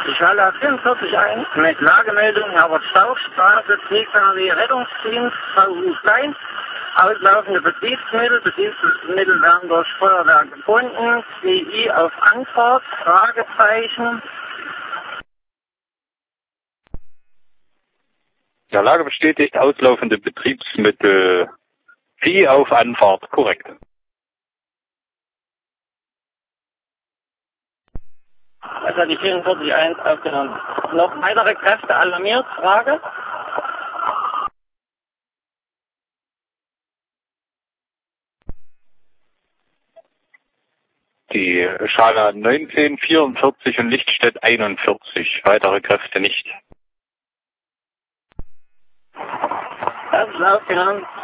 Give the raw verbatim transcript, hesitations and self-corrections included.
Die Schale vierundvierzig eins mit Lagemeldung Herbert Staufstraße, T-K W Rettungsdienst, V U Stein. Auslaufende Betriebsmittel, Betriebsmittel werden durch Feuerwehr gefunden. C I auf Anfahrt, Fragezeichen. Ja, Lage bestätigt, auslaufende Betriebsmittel, Vieh auf Anfahrt, korrekt. Das hat die vierundvierzig eins aufgenommen. Noch weitere Kräfte alarmiert, Frage? Die Schale neunzehn, vierundvierzig und Lichtstedt einundvierzig. Weitere Kräfte nicht. Das ist aufgenommen.